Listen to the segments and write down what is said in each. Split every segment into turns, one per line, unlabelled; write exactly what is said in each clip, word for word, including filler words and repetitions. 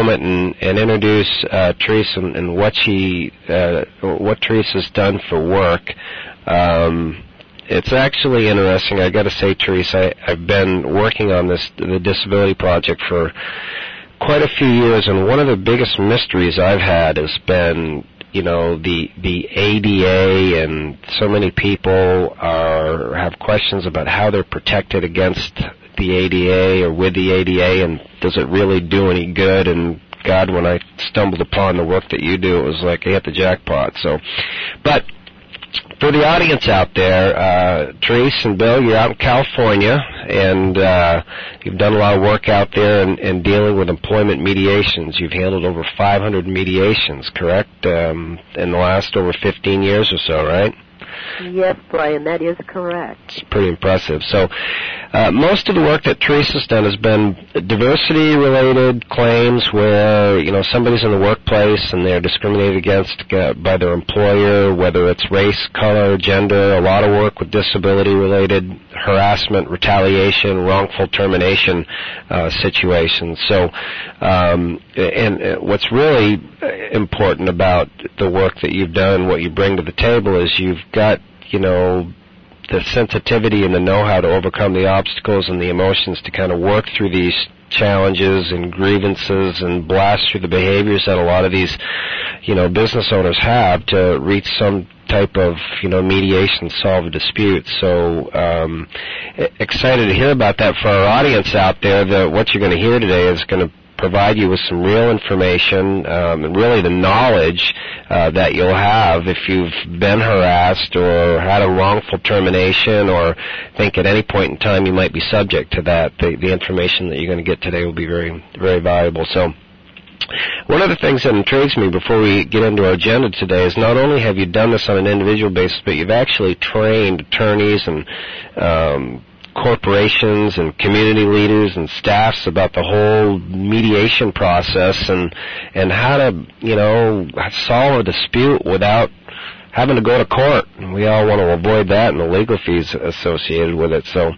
moment and, and introduce uh, Teresa and, and what she, uh, what Teresa's done for work. Um, it's actually interesting. I got to say, Teresa, I, I've been working on this the disability project for quite a few years, and one of the biggest mysteries I've had has been, you know, the the A D A, and so many people are have questions about how they're protected against the A D A or with the A D A, and does it really do any good? And God, when I stumbled upon the work that you do, it was like I hit the jackpot. So, but for the audience out there, uh, Therese and Bill, you're out in California, and uh, you've done a lot of work out there in, in dealing with employment mediations. You've handled over five hundred mediations, correct, um, in the last over fifteen years or so, right?
Yes, Brian, that is correct.
It's pretty impressive. So uh, most of the work that Teresa's done has been diversity-related claims where, you know, somebody's in the workplace and they're discriminated against uh, by their employer, whether it's race, color, gender, a lot of work with disability-related harassment, retaliation, wrongful termination uh, situations. So, um, and uh, what's really important about the work that you've done, what you bring to the table, is you've got, you know, the sensitivity and the know-how to overcome the obstacles and the emotions to kind of work through these challenges and grievances and blast through the behaviors that a lot of these, you know, business owners have to reach some type of, you know, mediation, solve a dispute. So um, excited to hear about that for our audience out there. That what you're going to hear today is going to provide you with some real information um, and really the knowledge uh, that you'll have if you've been harassed or had a wrongful termination or think at any point in time you might be subject to that. The, the information that you're going to get today will be very, very valuable. So one of the things that intrigues me before we get into our agenda today is not only have you done this on an individual basis, but you've actually trained attorneys and um, corporations and community leaders and staffs about the whole mediation process and and how to, you know, solve a dispute without having to go to court. And we all want to avoid that and the legal fees associated with it. So,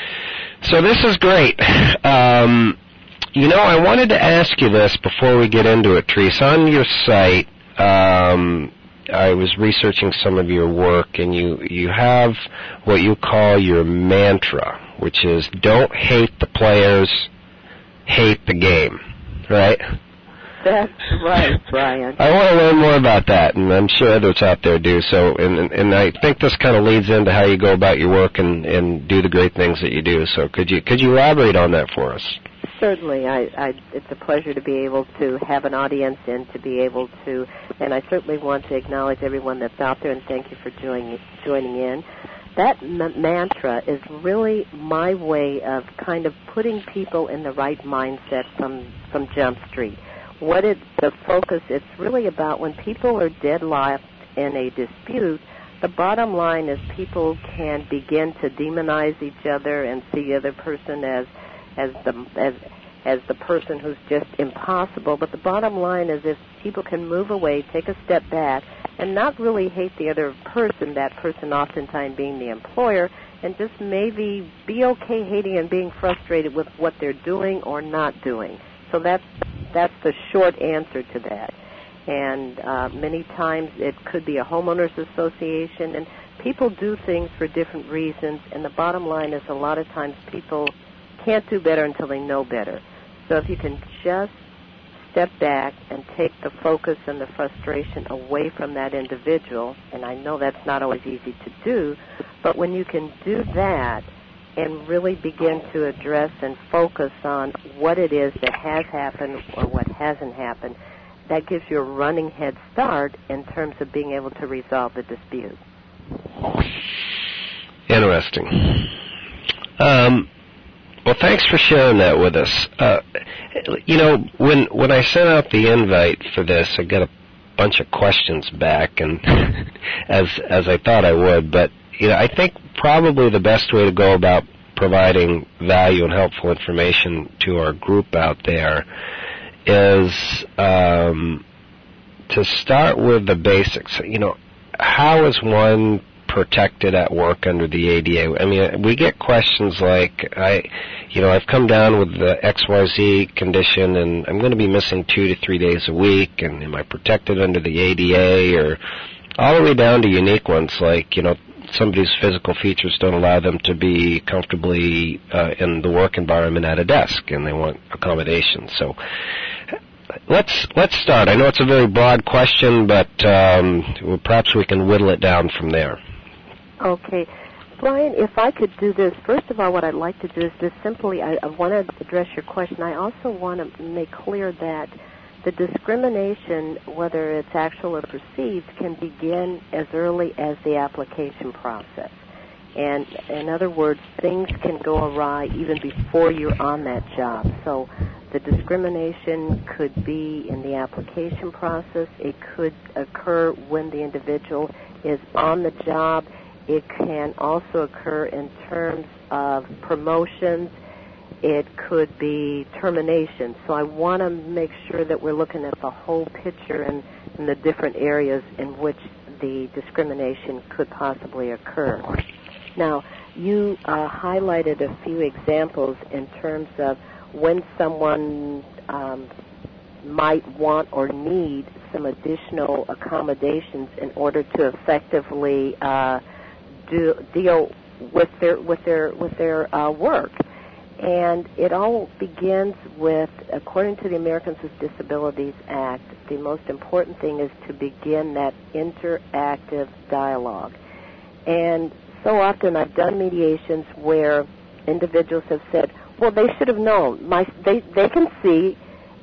so this is great. Um, you know, I wanted to ask you this before we get into it, Therese. On your site, um, I was researching some of your work, and you, you have what you call your mantra, which is don't hate the players, hate the game, right?
That's right, Brian.
I want to learn more about that, and I'm sure others out there do. So, and, and I think this kind of leads into how you go about your work and, and do the great things that you do. So could you could you elaborate on that for us?
Certainly. I, I, it's a pleasure to be able to have an audience and to be able to, and I certainly want to acknowledge everyone that's out there and thank you for joining, joining in. That m- mantra is really my way of kind of putting people in the right mindset from, from Jump Street. What it, the focus, it's really about when people are deadlocked in a dispute, the bottom line is people can begin to demonize each other and see the other person as as the as as the person who's just impossible. But the bottom line is if people can move away, take a step back, and not really hate the other person, that person oftentimes being the employer, and just maybe be okay hating and being frustrated with what they're doing or not doing. So that's that's the short answer to that. And uh, many times it could be a homeowners association, and people do things for different reasons, and the bottom line is a lot of times people can't do better until they know better. So if you can just step back and take the focus and the frustration away from that individual, and I know that's not always easy to do, but when you can do that and really begin to address and focus on what it is that has happened or what hasn't happened, that gives you a running head start in terms of being able to resolve the dispute.
Interesting. Um, well, thanks for sharing that with us. Uh, you know, when when I sent out the invite for this, I got a bunch of questions back, and as as I thought I would. But you know, I think probably the best way to go about providing value and helpful information to our group out there is um, to start with the basics. You know, how is one protected at work under the A D A? I mean, we get questions like, I, you know, I've come down with the X Y Z condition, and I'm going to be missing two to three days a week, and am I protected under the A D A? Or all the way down to unique ones like, you know, somebody's physical features don't allow them to be comfortably uh, in the work environment at a desk, and they want accommodations. So let's let's start. I know it's a very broad question, but um, well, perhaps we can whittle it down from there.
Okay. Brian, if I could do this, first of all, what I'd like to do is just simply, I, I want to address your question. I also want to make clear that the discrimination, whether it's actual or perceived, can begin as early as the application process. And in other words, things can go awry even before you're on that job. So the discrimination could be in the application process. It could occur when the individual is on the job. It can also occur in terms of promotions. It could be termination. So I want to make sure that we're looking at the whole picture and, and the different areas in which the discrimination could possibly occur. Now, you uh, highlighted a few examples in terms of when someone um, might want or need some additional accommodations in order to effectively uh, do, deal with their with their with their uh, work. And it all begins with, according to the Americans with Disabilities Act, the most important thing is to begin that interactive dialogue. And so often I've done mediations where individuals have said, well, they should have known. My, they, they can see,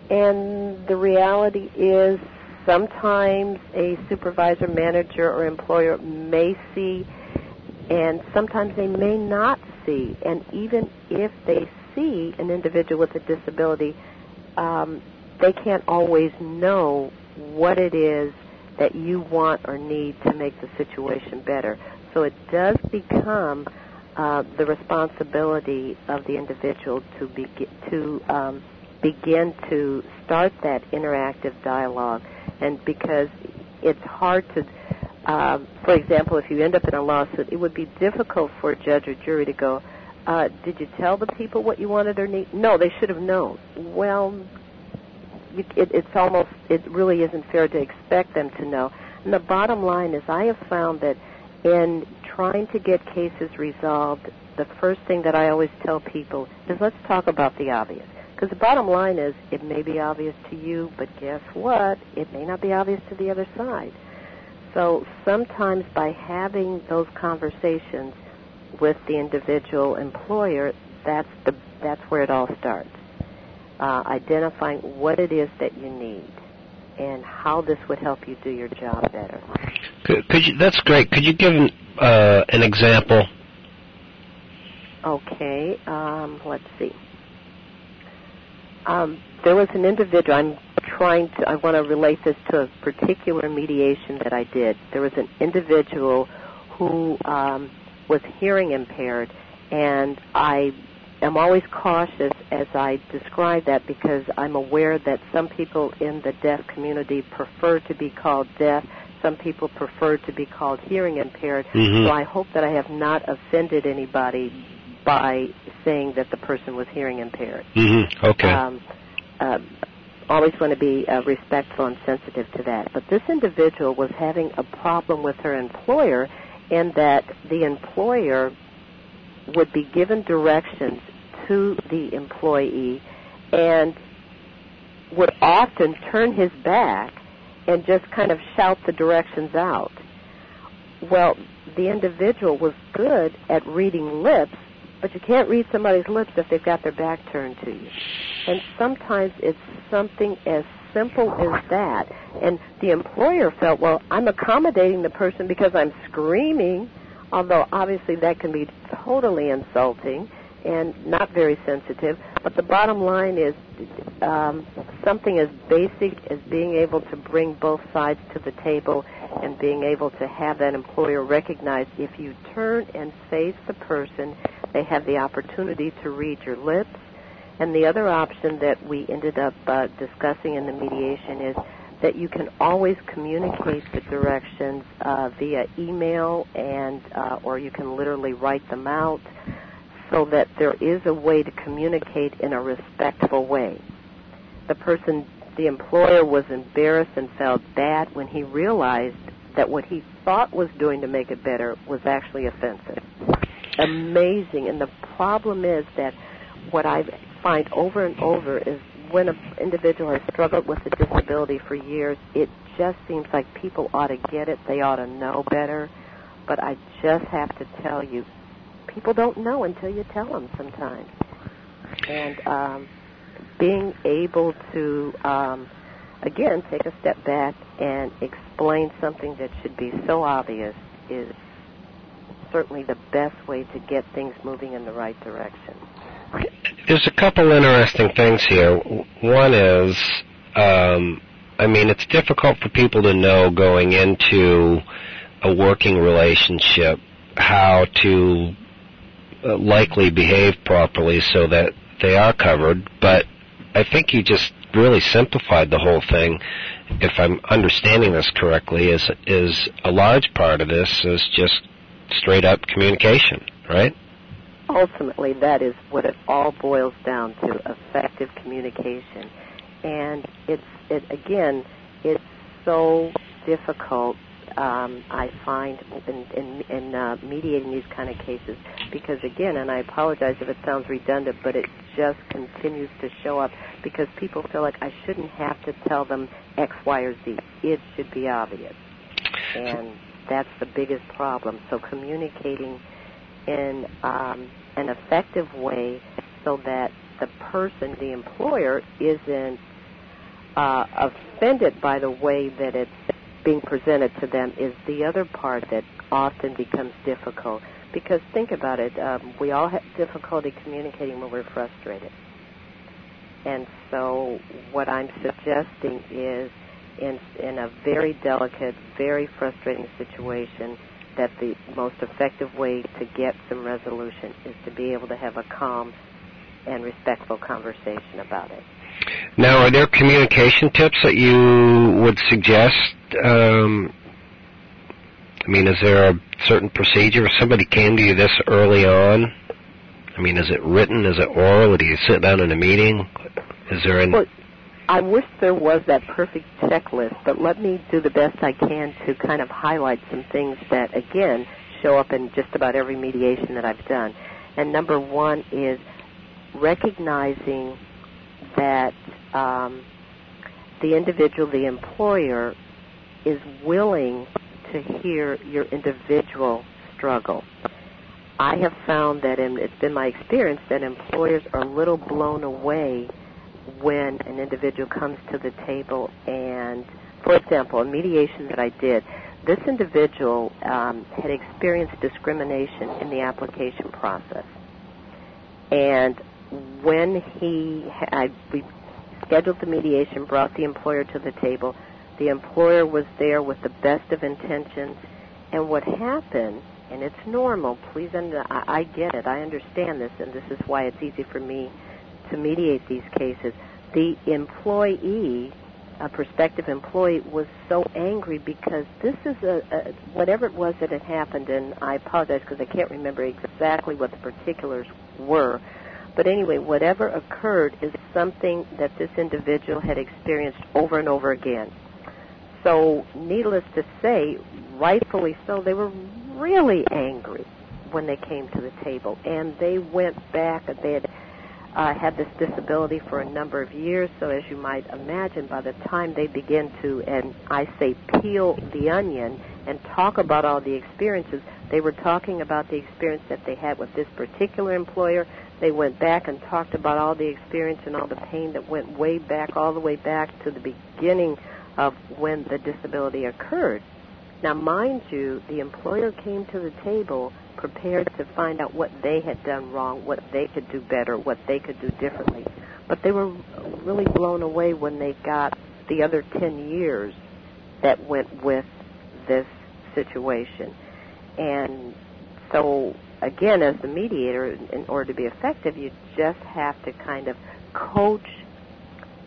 and the reality is sometimes a supervisor, manager, or employer may see, and sometimes they may not see. And even if they see an individual with a disability, um, they can't always know what it is that you want or need to make the situation better. So it does become uh, the responsibility of the individual to, be- to um, begin to start that interactive dialogue. And because it's hard to, um, for example, if you end up in a lawsuit, it would be difficult for a judge or jury to go, uh, did you tell the people what you wanted or need? No, they should have known. Well, you, it, it's almost, it really isn't fair to expect them to know. And the bottom line is I have found that in trying to get cases resolved, the first thing that I always tell people is let's talk about the obvious. Because the bottom line is it may be obvious to you, but guess what? It may not be obvious to the other side. So sometimes by having those conversations with the individual employer, that's the that's where it all starts. Uh, identifying what it is that you need and how this would help you do your job better.
Could, could you, that's great. Could you give uh, an example?
Okay. Um, let's see. Um, there was an individual. I'm trying to. I want to relate this to a particular mediation that I did. There was an individual who um, was hearing impaired, and I am always cautious as I describe that because I'm aware that some people in the deaf community prefer to be called deaf. Some people prefer to be called hearing impaired.
Mm-hmm.
So I hope that I have not offended anybody by saying that the person was hearing impaired.
Mm-hmm. Okay.
Um, uh, always want to be uh, respectful and sensitive to that. But this individual was having a problem with her employer in that the employer would be given directions to the employee and would often turn his back and just kind of shout the directions out. Well, the individual was good at reading lips, but you can't read somebody's lips if they've got their back turned to you. And sometimes it's something as simple as that. And the employer felt, well, I'm accommodating the person because I'm screaming, although obviously that can be totally insulting and not very sensitive. But the bottom line is um, something as basic as being able to bring both sides to the table and being able to have that employer recognize if you turn and face the person, they have the opportunity to read your lips. And the other option that we ended up uh, discussing in the mediation is that you can always communicate the directions uh, via email, and uh, or you can literally write them out, so that there is a way to communicate in a respectful way. The person, the employer, was embarrassed and felt bad when he realized that what he thought was doing to make it better was actually offensive. Amazing. And the problem is that what I find over and over is when an individual has struggled with a disability for years, it just seems like people ought to get it. They ought to know better. But I just have to tell you, people don't know until you tell them sometimes. And um, being able to, um, again, take a step back and explain something that should be so obvious is certainly the best way to get things moving in the right direction.
There's a couple interesting things here. One is, um, I mean, it's difficult for people to know going into a working relationship how to uh, likely behave properly so that they are covered, but I think you just really simplified the whole thing. If I'm understanding this correctly, is is a large part of this is just straight up communication, right?
Ultimately, that is what it all boils down to: effective communication. And it's it again, it's so difficult. Um, I find in, in, in uh, mediating these kind of cases, because again, and I apologize if it sounds redundant, but it just continues to show up because people feel like I shouldn't have to tell them X, Y, or Z. It should be obvious. And that's the biggest problem. So communicating in um, an effective way so that the person, the employer, isn't uh, offended by the way that it's being presented to them is the other part that often becomes difficult. Because think about it, um, we all have difficulty communicating when we're frustrated. And so what I'm suggesting is in, in a very delicate, very frustrating situation, that the most effective way to get some resolution is to be able to have a calm and respectful conversation about it.
Now, are there communication tips that you would suggest? Um, I mean, is there a certain procedure? If somebody came to you this early on, I mean, is it written? Is it oral? Do you sit down in a meeting? Is there any...
Well, I wish there was that perfect checklist, but let me do the best I can to kind of highlight some things that, again, show up in just about every mediation that I've done. And number one is recognizing that um, the individual, the employer, is willing to hear your individual struggle. I have found that, and it's been my experience, that employers are a little blown away when an individual comes to the table and, for example, a mediation that I did, this individual um, had experienced discrimination in the application process. And when he, I, we scheduled the mediation, brought the employer to the table, the employer was there with the best of intentions, and what happened, and it's normal, please, under, I, I get it, I understand this, and this is why it's easy for me to mediate these cases. The employee, a prospective employee, was so angry because this is a, a whatever it was that had happened, and I apologize because I can't remember exactly what the particulars were, but anyway, whatever occurred is something that this individual had experienced over and over again. So, needless to say, rightfully so, they were really angry when they came to the table, and they went back, they had uh, had this disability for a number of years, so as you might imagine, by the time they begin to, and I say peel the onion and talk about all the experiences, they were talking about the experience that they had with this particular employer. They went back and talked about all the experience and all the pain that went way back, all the way back to the beginning of when the disability occurred. Now, mind you, the employer came to the table prepared to find out what they had done wrong, what they could do better, what they could do differently. But they were really blown away when they got the other ten years that went with this situation. And so, again, as the mediator, in order to be effective, you just have to kind of coach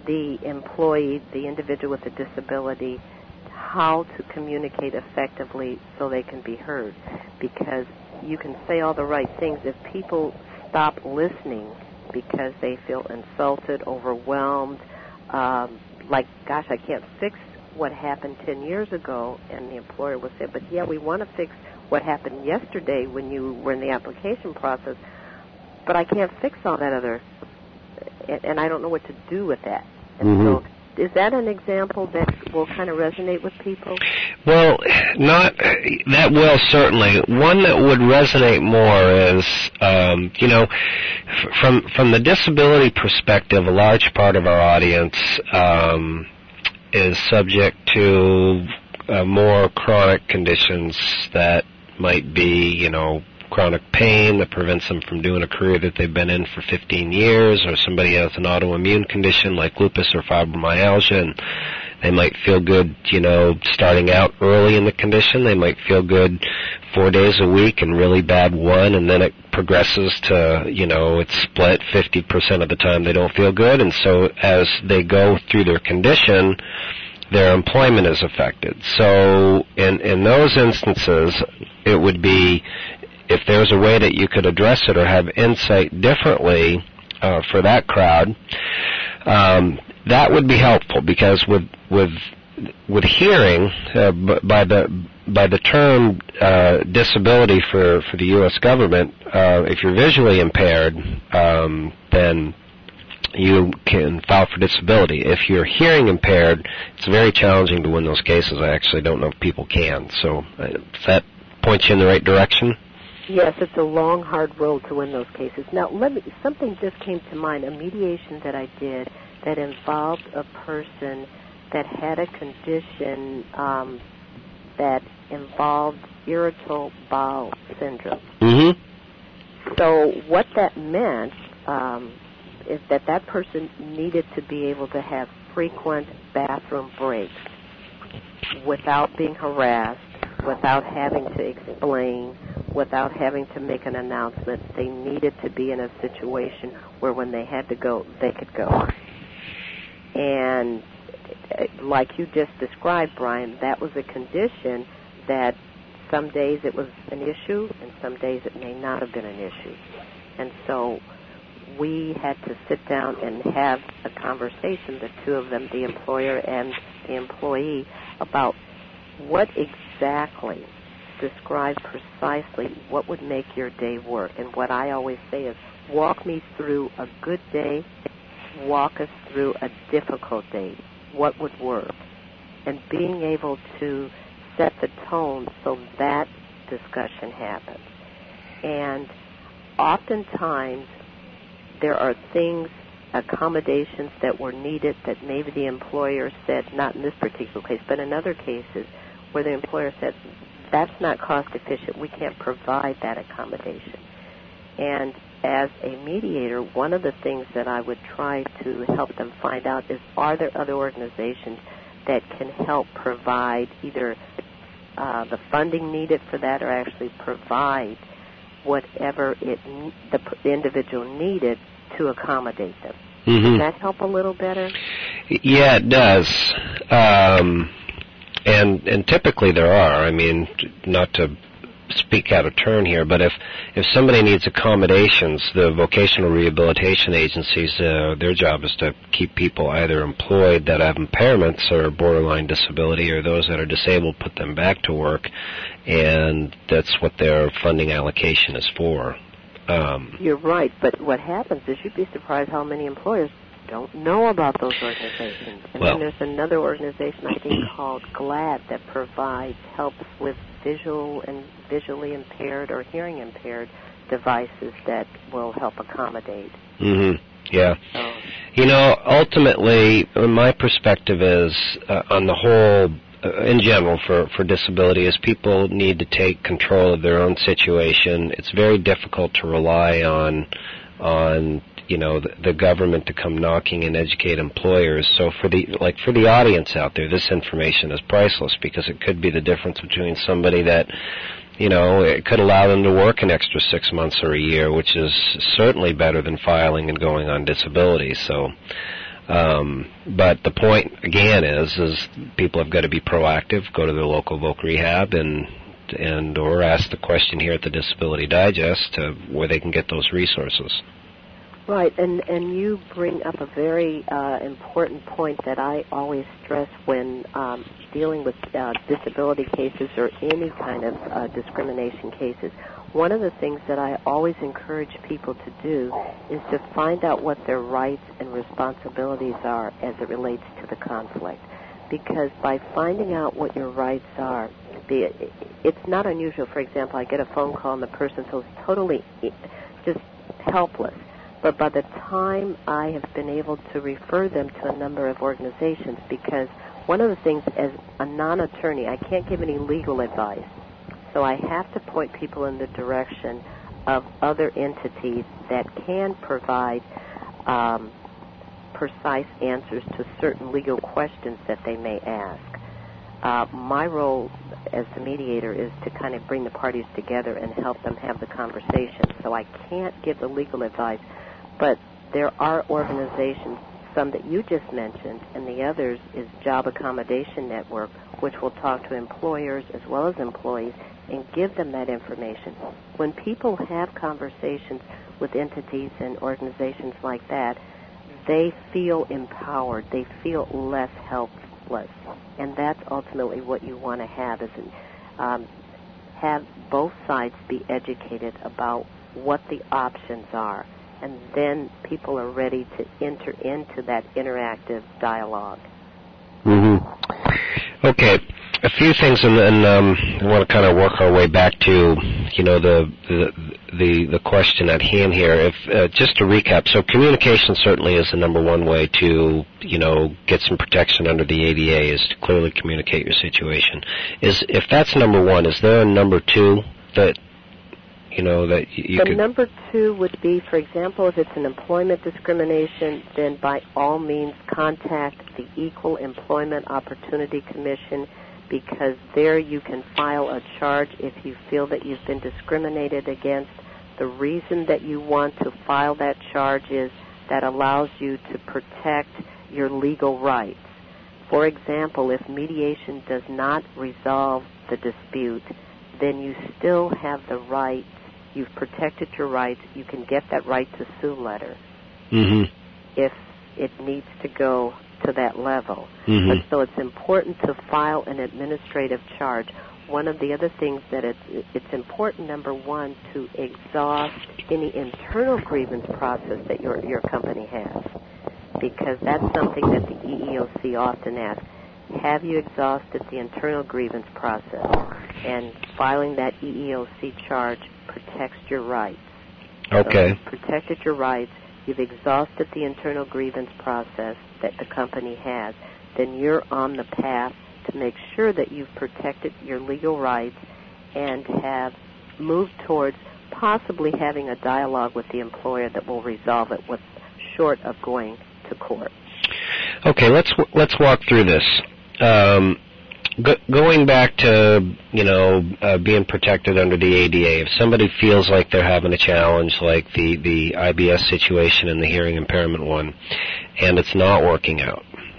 the employee, the individual with a disability, how to communicate effectively so they can be heard. Because you can say all the right things. If people stop listening because they feel insulted, overwhelmed, um, like, gosh, I can't fix what happened ten years ago, and the employer will say, but yeah, we want to fix what happened yesterday when you were in the application process, but I can't fix all that other, and, and I don't know what to do with that. And
mm-hmm.
so is that an example that will kind of resonate with people?
Well, not that will, certainly. One that would resonate more is, um, you know, f- from from the disability perspective, a large part of our audience um, is subject to uh, more chronic conditions that might be, you know, chronic pain that prevents them from doing a career that they've been in for fifteen years, or somebody has an autoimmune condition like lupus or fibromyalgia, and they might feel good, you know, starting out early in the condition. They might feel good four days a week and really bad one, and then it progresses to, you know, it's split fifty percent of the time they don't feel good, and so as they go through their condition, their employment is affected. So in, in those instances, it would be, if there's a way that you could address it or have insight differently uh, for that crowd, um, that would be helpful, because with with with hearing, uh, b- by the by the term uh, disability for, for the U S government, uh, if you're visually impaired, um, then you can file for disability. If you're hearing impaired, it's very challenging to win those cases. I actually don't know if people can. So uh, does that point you in the right direction?
Yes, it's a long, hard road to win those cases. Now, let me, something just came to mind, a mediation that I did that involved a person that had a condition um, that involved irritable bowel syndrome.
Mm-hmm.
So what that meant um, is that that person needed to be able to have frequent bathroom breaks without being harassed, without having to explain, without having to make an announcement. They needed to be in a situation where when they had to go, they could go. And like you just described, Brian, that was a condition that some days it was an issue and some days it may not have been an issue. And so we had to sit down and have a conversation, the two of them, the employer and the employee, about what exactly, describe precisely what would make your day work. And what I always say is, walk me through a good day, walk us through a difficult day. What would work? And being able to set the tone so that discussion happens. And oftentimes there are things, accommodations that were needed that maybe the employer said, not in this particular case, but in other cases, where the employer said, that's not cost efficient, we can't provide that accommodation. And as a mediator, one of the things that I would try to help them find out is, are there other organizations that can help provide either uh, the funding needed for that or actually provide whatever it the, the individual needed to accommodate them.
Mm-hmm.
Does that help a little better?
Yeah, it does. Um, and and typically there are. I mean, not to speak out of turn here, but if if somebody needs accommodations, the vocational rehabilitation agencies, uh, their job is to keep people either employed that have impairments or borderline disability, or those that are disabled, put them back to work, and that's what their funding allocation is for. Um,
You're right, but what happens is you'd be surprised how many employers don't know about those organizations. And
well,
then there's another organization, I think, called GLAD that provides help with visual and visually impaired or hearing impaired devices that will help accommodate.
Mm-hmm. Yeah.
So,
you know, ultimately, my perspective is, uh, on the whole, uh, in general, for, for disability, is people need to take control of their own situation. It's very difficult to rely on, on you know, the, the government to come knocking and educate employers. So for the, like for the audience out there, this information is priceless, because it could be the difference between somebody that, you know, it could allow them to work an extra six months or a year, which is certainly better than filing and going on disability. So Um, but the point, again, is is people have got to be proactive, go to their local voc rehab, and and or ask the question here at the Disability Digest uh, where they can get those resources.
Right, and, and you bring up a very uh, important point that I always stress when um, dealing with uh, disability cases or any kind of uh, discrimination cases. One of the things that I always encourage people to do is to find out what their rights and responsibilities are as it relates to the conflict. Because by finding out what your rights are, be it, it's not unusual. For example, I get a phone call and the person feels totally just helpless. But by the time I have been able to refer them to a number of organizations, because one of the things as a non-attorney, I can't give any legal advice. So I have to point people in the direction of other entities that can provide um, precise answers to certain legal questions that they may ask. Uh, my role as the mediator is to kind of bring the parties together and help them have the conversation. So I can't give the legal advice. But there are organizations, some that you just mentioned, and the others is Job Accommodation Network, which will talk to employers as well as employees and give them that information. When people have conversations with entities and organizations like that, they feel empowered. They feel less helpless. And that's ultimately what you want to have, is um, have both sides be educated about what the options are. And then people are ready to enter into that interactive dialogue.
Mm-hmm. Okay, a few things, and then um, I want to kind of work our way back to, you know, the the the, the question at hand here. If uh, just to recap, so communication certainly is the number one way to, you know, get some protection under the A D A, is to clearly communicate your situation. Is if that's number one, is there a number two that you know, that you
the
could...
number two would be, for example, if it's an employment discrimination, then by all means contact the Equal Employment Opportunity Commission, because there you can file a charge if you feel that you've been discriminated against. The reason that you want to file that charge is that allows you to protect your legal rights. For example, if mediation does not resolve the dispute, then you still have the right. You've protected your rights. You can get that right to sue letter
mm-hmm.
if it needs to go to that level.
Mm-hmm.
But so it's important to file an administrative charge. One of the other things that it's, it's important, number one, to exhaust any internal grievance process that your, your company has, because that's something that the E E O C often asks. Have you exhausted the internal grievance process? And filing that E E O C charge protects your rights.
Okay.
So you've protected your rights. You've exhausted the internal grievance process that the company has. Then you're on the path to make sure that you've protected your legal rights and have moved towards possibly having a dialogue with the employer that will resolve it, with short of going to court.
Okay, let's let's walk through this. Um, go, going back to, you know, uh, being protected under the A D A, if somebody feels like they're having a challenge, like the, the I B S situation and the hearing impairment one, and it's not working out,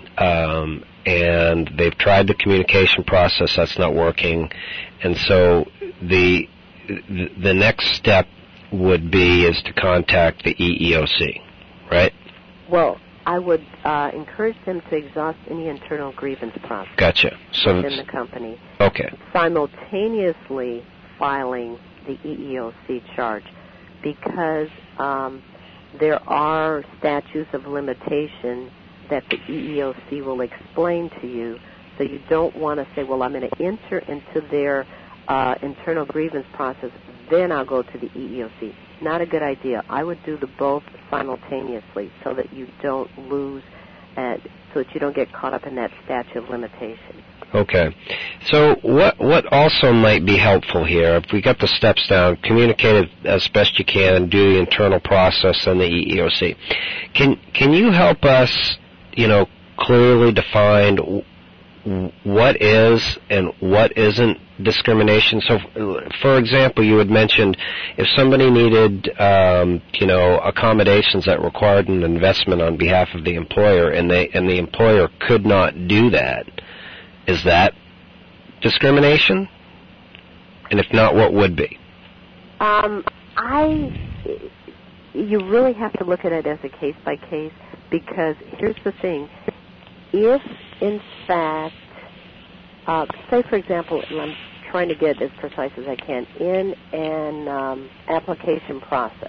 um, and they've tried the communication process, that's not working, and so the the next step would be is to contact the E E O C, right?
Well, I would uh, encourage them to exhaust any internal grievance process
gotcha. So
within the company.
Okay.
Simultaneously filing the E E O C charge, because um, there are statutes of limitation that the E E O C will explain to you. So you don't want to say, well, I'm going to enter into their uh, internal grievance process, then I'll go to the E E O C. Not a good idea. I would do the both simultaneously so that you don't lose, uh, so that you don't get caught up in that statute of limitations.
Okay. So what what also might be helpful here, if we got the steps down, communicate it as best you can, do the internal process and the E E O C. Can can you help us, you know, clearly define what is and what isn't discrimination. So, for example, you had mentioned if somebody needed, um, you know, accommodations that required an investment on behalf of the employer, and they and the employer could not do that, is that discrimination? And if not, what would be?
Um, I, you really have to look at it as a case by case, because here's the thing: if in fact, uh, say for example, and I'm trying to get as precise as I can, in an um, application process,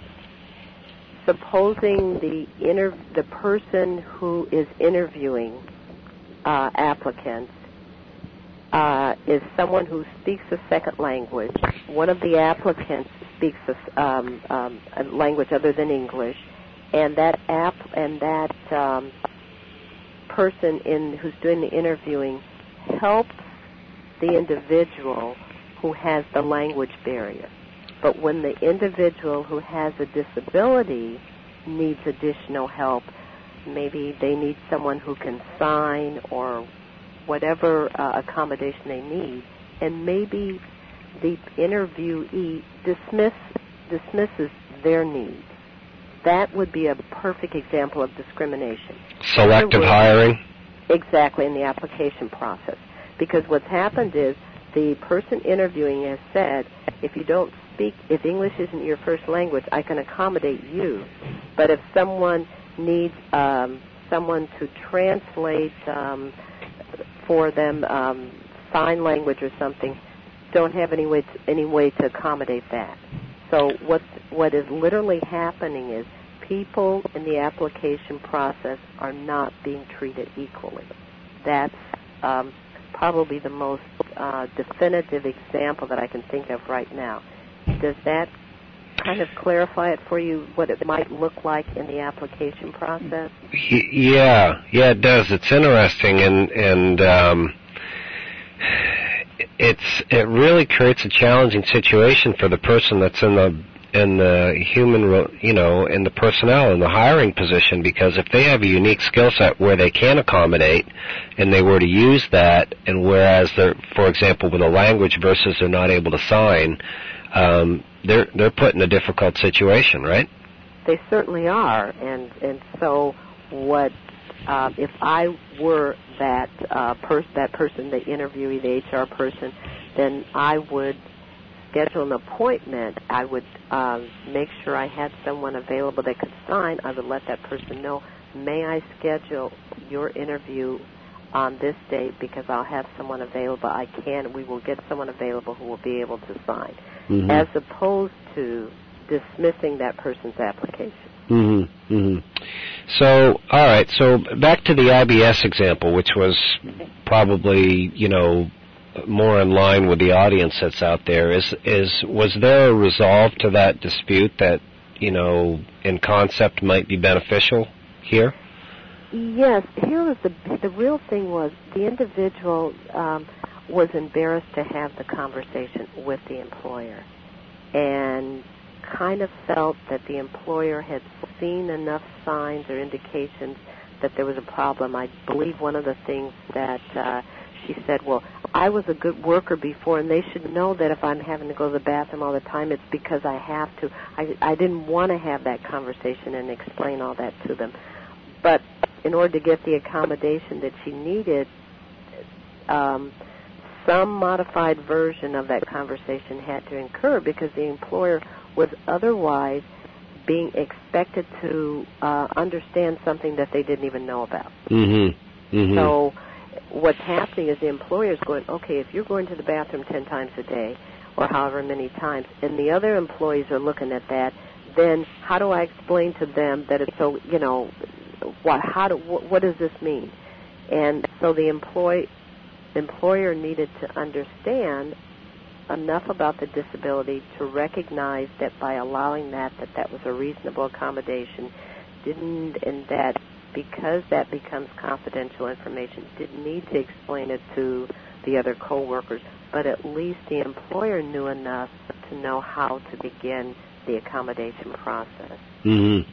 supposing the inter- the person who is interviewing uh, applicants uh, is someone who speaks a second language. One of the applicants speaks a, um, um, a language other than English, and that app and that um, person in who's doing the interviewing helps the individual who has the language barrier. But when the individual who has a disability needs additional help, maybe they need someone who can sign or whatever uh, accommodation they need, and maybe the interviewee dismiss, dismisses their need. That would be a perfect example of discrimination.
Selective hiring?
Exactly, in the application process. Because what's happened is the person interviewing has said, if you don't speak, if English isn't your first language, I can accommodate you. But if someone needs um, someone to translate um, for them um, sign language or something, don't have any way to, any way to accommodate that. So what what is literally happening is people in the application process are not being treated equally. That's um, probably the most uh, definitive example that I can think of right now. Does that kind of clarify it for you, what it might look like in the application process?
Yeah, yeah, it does. It's interesting, and and um, it's it really creates a challenging situation for the person that's in the in the human, you know, in the personnel in the hiring position, because if they have a unique skill set where they can accommodate, and they were to use that, and whereas they're, for example, with a language versus they're not able to sign, um, they're they're put in a difficult situation, right?
They certainly are, and and so what? Uh, if I were that uh, person, that person, the interviewee, the H R person, then I would schedule an appointment. I would um, make sure I had someone available that could sign. I would let that person know, may I schedule your interview on this date, because I'll have someone available. I can. We will get someone available who will be able to sign, mm-hmm. as opposed to dismissing that person's application.
Mm-hmm. Mm-hmm. So, all right. So back to the I B S example, which was probably, you know, more in line with the audience that's out there. Is is was there a resolve to that dispute that, you know, in concept might be beneficial here?
Yes. Here was the the real thing was the individual um, was embarrassed to have the conversation with the employer, and kind of felt that the employer had seen enough signs or indications that there was a problem. I believe one of the things that uh, she said, well, I was a good worker before, and they should know that if I'm having to go to the bathroom all the time, it's because I have to. I, I didn't want to have that conversation and explain all that to them. But in order to get the accommodation that she needed, um, some modified version of that conversation had to occur, because the employer was otherwise being expected to uh, understand something that they didn't even know about.
Mm-hmm. Mm-hmm.
So what's happening is the employer's going, okay, if you're going to the bathroom ten times a day or however many times, and the other employees are looking at that, then how do I explain to them that it's so, you know, what, how do, what, what does this mean? And so the employ, employer needed to understand enough about the disability to recognize that by allowing that, that that was a reasonable accommodation, didn't, and that because that becomes confidential information, didn't need to explain it to the other coworkers, but at least the employer knew enough to know how to begin the accommodation process.
Mm-hmm.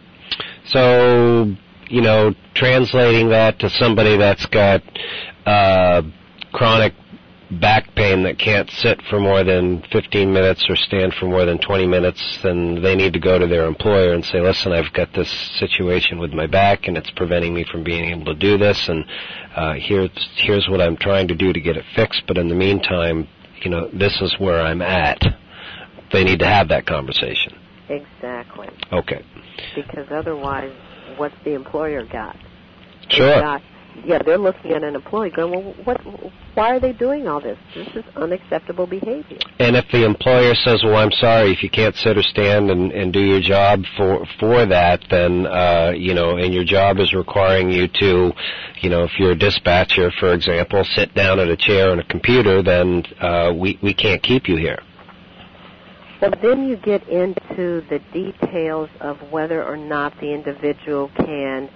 So, you know, translating that to somebody that's got, uh, chronic back pain that can't sit for more than fifteen minutes or stand for more than twenty minutes, then they need to go to their employer and say, listen, I've got this situation with my back and it's preventing me from being able to do this, and uh, here's, here's what I'm trying to do to get it fixed, but in the meantime, you know, this is where I'm at. They need to have that conversation.
Exactly.
Okay.
Because otherwise, what's the employer got?
Sure.
Got, yeah, they're looking at an employee going, well, what, why are they doing all this? This is unacceptable behavior.
And if the employer says, well, I'm sorry, if you can't sit or stand and, and do your job for for that, then, uh, you know, and your job is requiring you to, you know, if you're a dispatcher, for example, sit down at a chair and a computer, then uh, we, we can't keep you here.
But then you get into the details of whether or not the individual can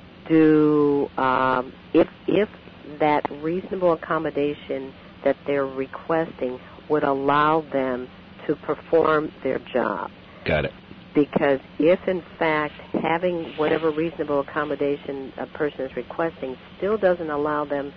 do, um, if if that reasonable accommodation that they're requesting would allow them to perform their job.
Got it.
Because if, in fact, having whatever reasonable accommodation a person is requesting still doesn't allow them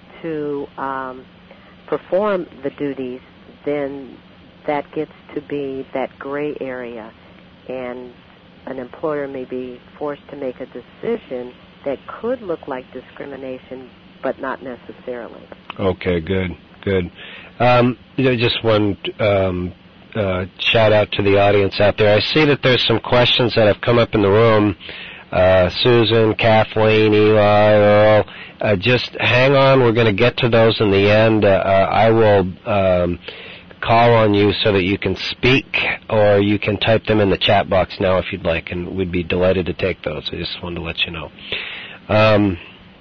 to um, perform the duties, then that gets to be that gray area, and an employer may be forced to make a decision that could look like discrimination, but not necessarily.
Okay, good, good. Um, you know, just one um, uh, shout out to the audience out there. I see that there's some questions that have come up in the room. Uh, Susan, Kathleen, Eli, Earl, uh, just hang on. We're going to get to those in the end. Uh, uh, I will um, call on you so that you can speak, or you can type them in the chat box now if you'd like, and we'd be delighted to take those. I just wanted to let you know. Um,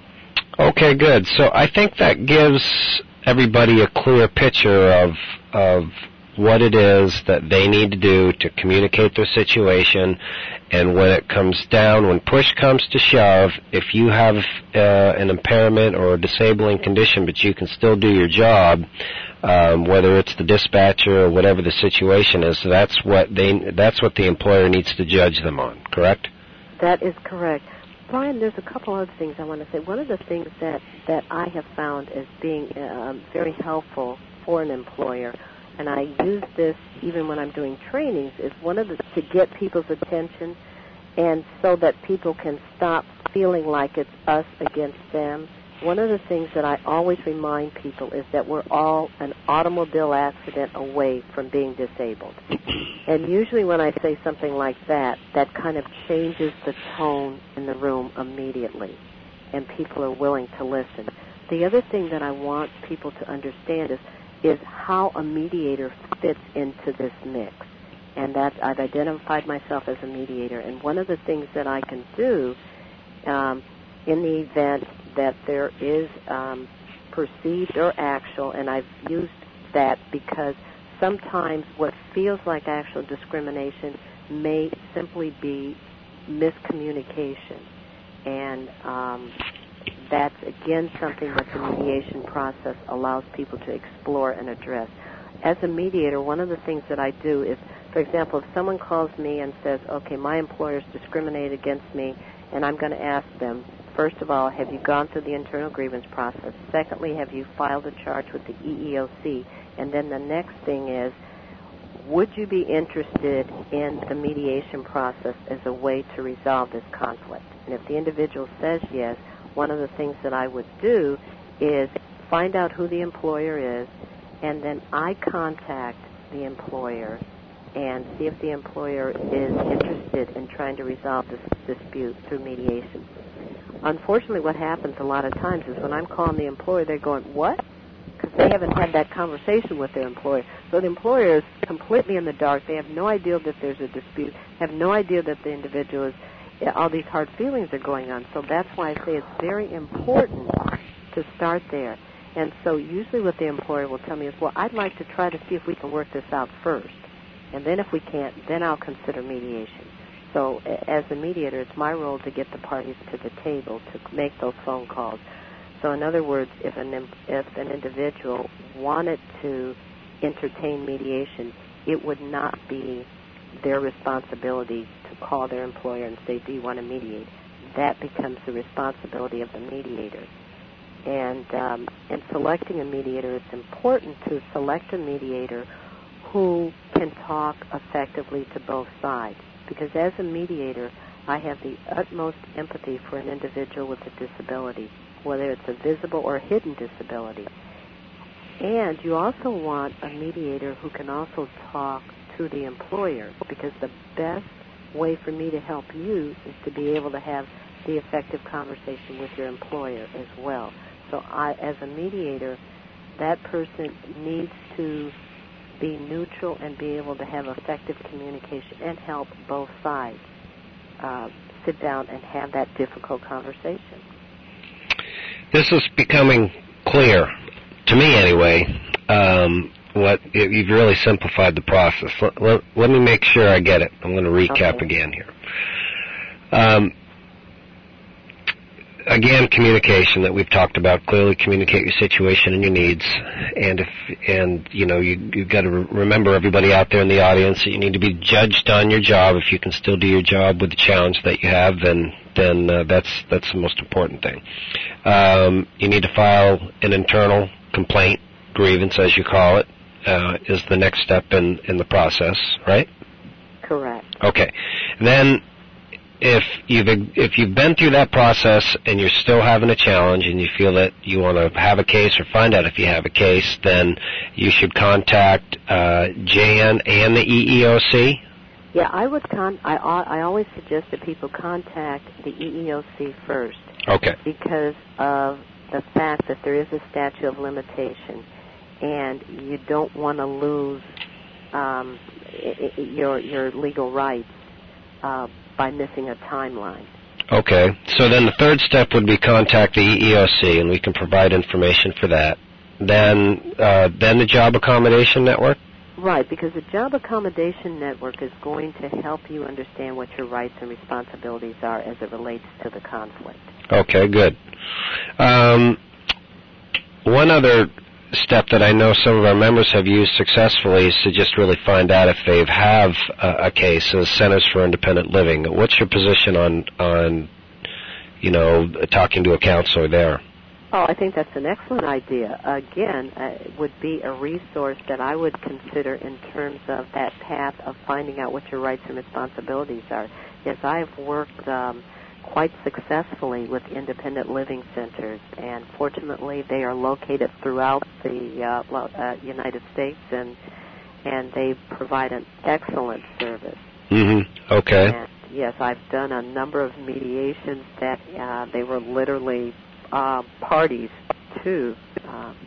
okay, good. So I think that gives everybody a clear picture of of what it is that they need to do to communicate their situation, and when it comes down, when push comes to shove, if you have uh, an impairment or a disabling condition but you can still do your job, um, whether it's the dispatcher or whatever the situation is, that's what they that's what the employer needs to judge them on, correct?
That is correct. Brian, there's a couple other things I want to say. One of the things that, that I have found as being uh, very helpful for an employer, and I use this even when I'm doing trainings, is one of the, to get people's attention, and so that people can stop feeling like it's us against them. One of the things that I always remind people is that we're all an automobile accident away from being disabled. And usually when I say something like that, that kind of changes the tone in the room immediately, and people are willing to listen. The other thing that I want people to understand is is how a mediator fits into this mix. And that I've identified myself as a mediator. And one of the things that I can do um, in the event that there is um, perceived or actual, and I've used that because sometimes what feels like actual discrimination may simply be miscommunication. And um, that's, again, something that the mediation process allows people to explore and address. As a mediator, one of the things that I do is, for example, if someone calls me and says, okay, my employer's discriminated against me, and I'm going to ask them, first of all, have you gone through the internal grievance process? Secondly, have you filed a charge with the E E O C? And then the next thing is, would you be interested in the mediation process as a way to resolve this conflict? And if the individual says yes, one of the things that I would do is find out who the employer is, and then I contact the employer and see if the employer is interested in trying to resolve this dispute through mediation. Unfortunately, what happens a lot of times is when I'm calling the employer, they're going, what? Because they haven't had that conversation with their employer. So the employer is completely in the dark. They have no idea that there's a dispute, have no idea that the individual is, all these hard feelings are going on. So that's why I say it's very important to start there. And so usually what the employer will tell me is, well, I'd like to try to see if we can work this out first. And then if we can't, then I'll consider mediation. So as a mediator, it's my role to get the parties to the table, to make those phone calls. So in other words, if an, if an individual wanted to entertain mediation, it would not be their responsibility to call their employer and say, do you want to mediate? That becomes the responsibility of the mediator. And um, in selecting a mediator, it's important to select a mediator who can talk effectively to both sides. Because as a mediator, I have the utmost empathy for an individual with a disability, whether it's a visible or hidden disability. And you also want a mediator who can also talk to the employer, because the best way for me to help you is to be able to have the effective conversation with your employer as well. So I, as a mediator, that person needs to be neutral and be able to have effective communication and help both sides uh, sit down and have that difficult conversation.
This is becoming clear, to me anyway. Um, what you've really simplified the process. Let, let, let me make sure I get it. I'm going to recap
okay.
again here. Um, Again, communication that we've talked about. Clearly communicate your situation and your needs. And if, and, you know, you, you've got to re- remember, everybody out there in the audience, that you need to be judged on your job. If you can still do your job with the challenge that you have, then, then, uh, that's, that's the most important thing. Um, you need to file an internal complaint, grievance as you call it, uh, is the next step in, in the process, right?
Correct.
Okay. Then, If you've if you've been through that process and you're still having a challenge and you feel that you want to have a case or find out if you have a case, then you should contact uh, Jan and the E E O C.
Yeah, I would con. I I always suggest that people contact the E E O C first.
Okay.
Because of the fact that there is a statute of limitation, and you don't want to lose um, your your legal rights Uh, by missing a timeline.
Okay. So then the third step would be contact the E E O C, and we can provide information for that. Then, uh, then the Job Accommodation Network?
Right, because the Job Accommodation Network is going to help you understand what your rights and responsibilities are as it relates to the conflict. Okay,
good. Um, one other step that I know some of our members have used successfully is to just really find out if they have a, a case as Centers for Independent Living. What's your position on, on, you know, talking to a counselor there?
Oh, I think that's an excellent idea. Again, uh, it would be a resource that I would consider in terms of that path of finding out what your rights and responsibilities are. Yes, I've worked um, quite successfully with independent living centers, and fortunately they are located throughout the uh, uh, United States, and and they provide an excellent service.
Mm-hmm. Okay.
And yes, I've done a number of mediations that uh, they were literally uh, parties to, um,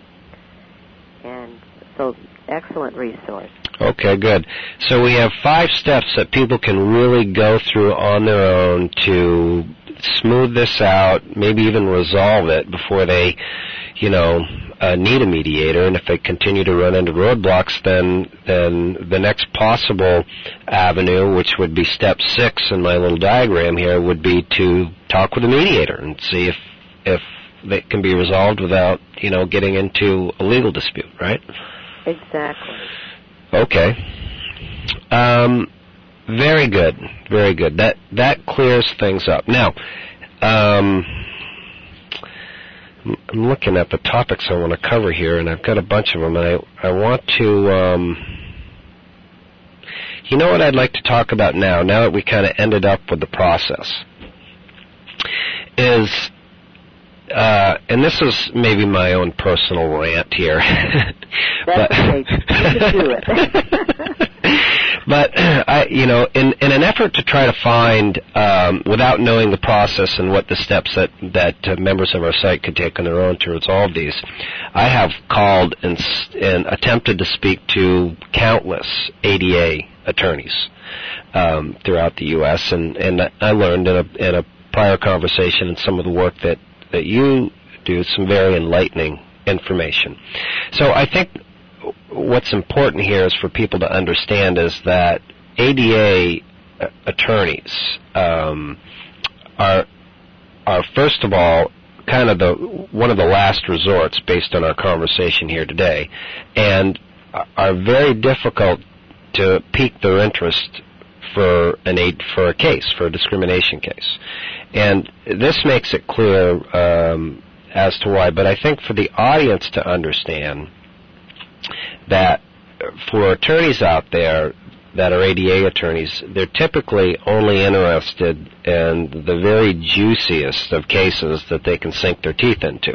and so excellent resource.
Okay, good. So we have five steps that people can really go through on their own to smooth this out, maybe even resolve it before they, you know, uh, need a mediator. And if they continue to run into roadblocks, then then the next possible avenue, which would be step six in my little diagram here, would be to talk with a mediator and see if if that can be resolved without, you know, getting into a legal dispute, right?
Exactly.
Okay. Um, very good. Very good. That that clears things up. Now, um, I'm looking at the topics I want to cover here, and I've got a bunch of them, and I, I want to, um, you know what I'd like to talk about now, now that we kind of ended up with the process, is, uh, and this is maybe my own personal rant here.
That's
but,
okay. You can do it.
But, I, you know, in, in an effort to try to find, um, without knowing the process and what the steps that, that uh, members of our site could take on their own to resolve these, I have called and, and attempted to speak to countless A D A attorneys um, throughout the U S, and, and I learned in a, in a prior conversation and some of the work that, that you do some very enlightening information. So I think what's important here is for people to understand is that A D A attorneys um, are are first of all kind of the one of the last resorts based on our conversation here today, and are very difficult to pique their interest for an aid for a case for a discrimination case, and this makes it clear. Um, as to why, but I think for the audience to understand that for attorneys out there that are A D A attorneys, they're typically only interested in the very juiciest of cases that they can sink their teeth into.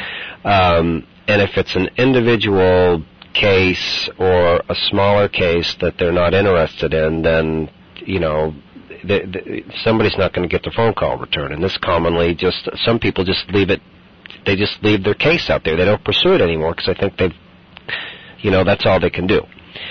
Um, and if it's an individual case or a smaller case that they're not interested in, then, you know, they, they, somebody's not going to get their phone call returned. And this commonly just, some people just leave it, they just leave their case out there. They don't pursue it anymore because I think they've, you know, that's all they can do.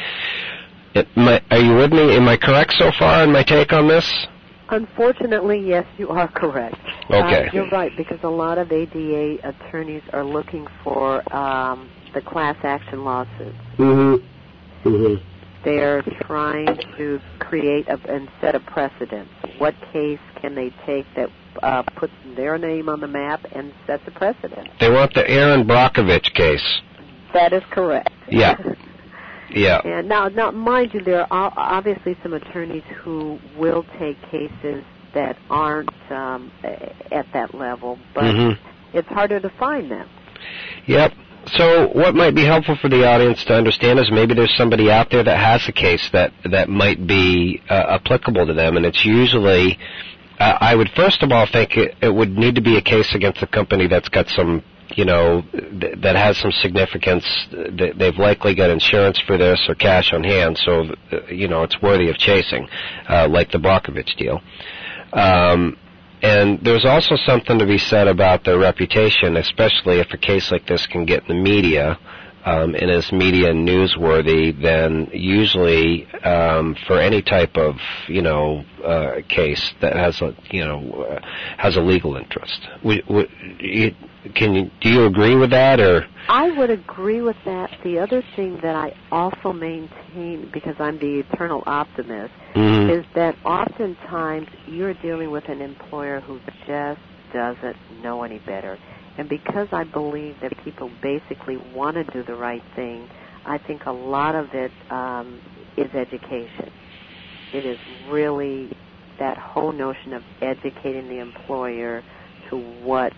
It, my, are you with me? Am I correct so far in my take on this?
Unfortunately, yes, you are correct.
Okay.
Uh, you're right, because a lot of A D A attorneys are looking for um, the class action lawsuits.
Mm-hmm. Mm-hmm.
They're trying to create a, and set a precedent. What case can they take that uh, puts their name on the map and sets a precedent?
They want the Aaron Brockovich case.
That is correct.
Yeah. Yeah.
And now, now, mind you, there are obviously some attorneys who will take cases that aren't um, at that level, but mm-hmm. it's harder to find them.
Yep. So what might be helpful for the audience to understand is maybe there's somebody out there that has a case that, that might be uh, applicable to them, and it's usually, uh, I would first of all think it, it would need to be a case against a company that's got some, you know, th- that has some significance. They've likely got insurance for this or cash on hand, so, uh, you know, it's worthy of chasing, uh, like the Brockovich deal. Um, and there's also something to be said about their reputation, especially if a case like this can get in the media, um, and is media newsworthy, then usually um, for any type of, you know, uh, case that has a, you know, uh, has a legal interest. We, we, you, Can you, do you agree with that, or?
I would agree with that. The other thing that I also maintain, because I'm the eternal optimist, mm-hmm. is that oftentimes you're dealing with an employer who just doesn't know any better. And because I believe that people basically want to do the right thing, I think a lot of it um, is education. It is really that whole notion of educating the employer to what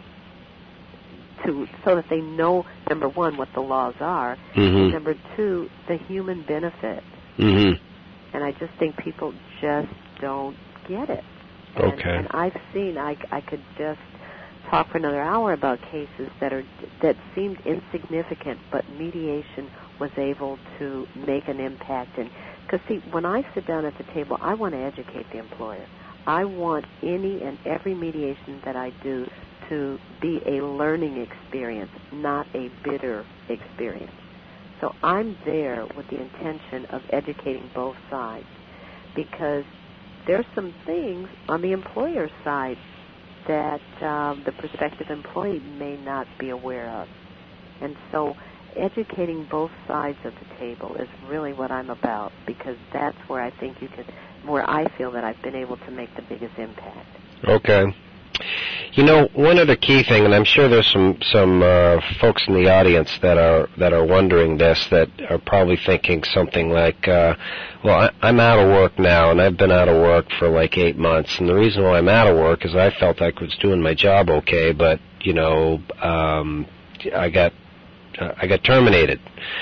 To, so that they know, number one, what the laws are, mm-hmm. and number two, the human benefit.
Mm-hmm.
And I just think people just don't get it. And,
okay.
And I've seen, I, I could just talk for another hour about cases that are that seemed insignificant, but mediation was able to make an impact. And because see, when I sit down at the table, I want to educate the employer. I want any and every mediation that I do to be a learning experience, not a bitter experience. So I'm there with the intention of educating both sides, because there's some things on the employer side that um, the prospective employee may not be aware of. And so educating both sides of the table is really what I'm about, because that's where I think you can, where I feel that I've been able to make the biggest impact.
Okay. You know, one other key thing, and I'm sure there's some some uh, folks in the audience that are that are wondering this, that are probably thinking something like, uh, well, I, I'm out of work now, and I've been out of work for like eight months, and the reason why I'm out of work is I felt I was doing my job okay, but you know, um, I got uh, I got terminated.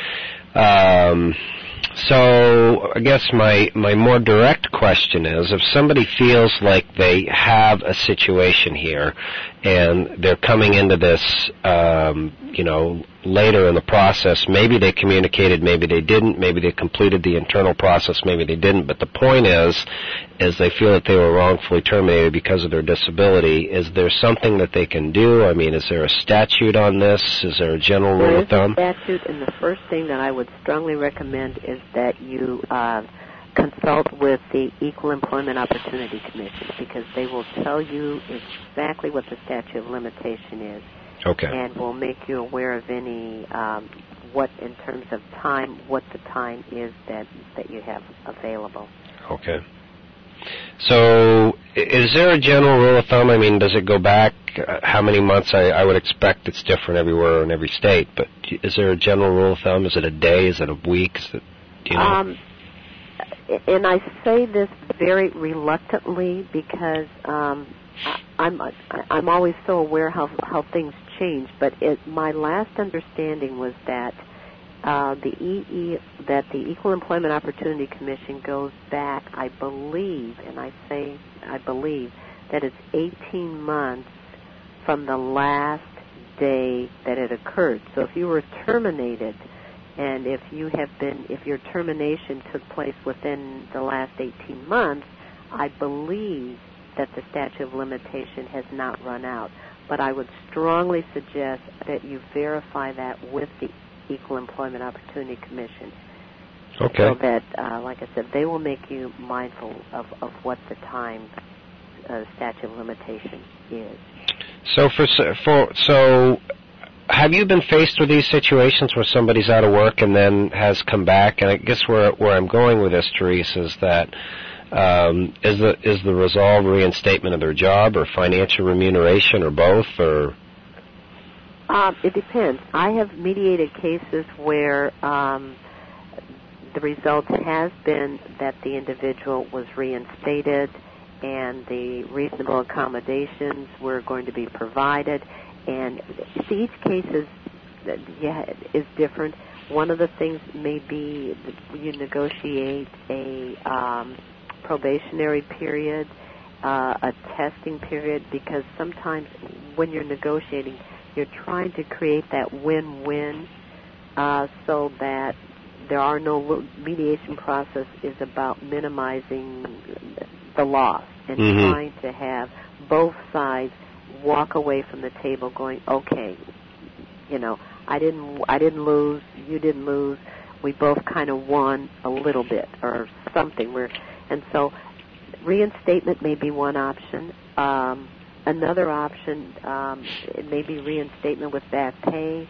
Um, So I guess my, my more direct question is, if somebody feels like they have a situation here and they're coming into this, um, you know, later in the process, maybe they communicated, maybe they didn't, maybe they completed the internal process, maybe they didn't, but the point is, is they feel that they were wrongfully terminated because of their disability. Is there something that they can do? I mean, is there a statute on this? Is there a general
there
rule of thumb?
There is a statute, and the first thing that I would strongly recommend is that you uh, consult with the Equal Employment Opportunity Commission, because they will tell you exactly what the statute of limitation is.
Okay.
And will make you aware of any, um, what in terms of time, what the time is that, that you have available.
Okay. So is there a general rule of thumb? I mean, does it go back uh, how many months? I, I would expect it's different everywhere in every state, but is there a general rule of thumb? Is it a day? Is it a week? Is it, do you know?
Um, and I say this very reluctantly, because um, I'm I'm always so aware how how things changed, but it, my last understanding was that uh, the E E that the Equal Employment Opportunity Commission goes back, I believe, and I say I believe that it's eighteen months from the last day that it occurred. So if you were terminated, and if you have been, if your termination took place within the last eighteen months, I believe that the statute of limitation has not run out. But I would strongly suggest that you verify that with the Equal Employment Opportunity Commission.
Okay.
So that, uh, like I said, they will make you mindful of, of what the time uh, statute of limitation is.
So for for so, have you been faced with these situations where somebody's out of work and then has come back? And I guess where where I'm going with this, Therese, is that um, is the is the resolved reinstatement of their job or financial remuneration or both, or?
Uh, it depends. I have mediated cases where um, the result has been that the individual was reinstated and the reasonable accommodations were going to be provided. And see, each case is, yeah, is different. One of the things may be that you negotiate a um, probationary period, uh, a testing period, because sometimes when you're negotiating, you're trying to create that win-win uh, so that there are no mediation process is about minimizing the loss and
mm-hmm.
trying to have both sides walk away from the table going, okay, you know, I didn't I didn't lose, you didn't lose, we both kind of won a little bit or something. We're, and so reinstatement may be one option. Um, another option, um, it may be reinstatement with back pay.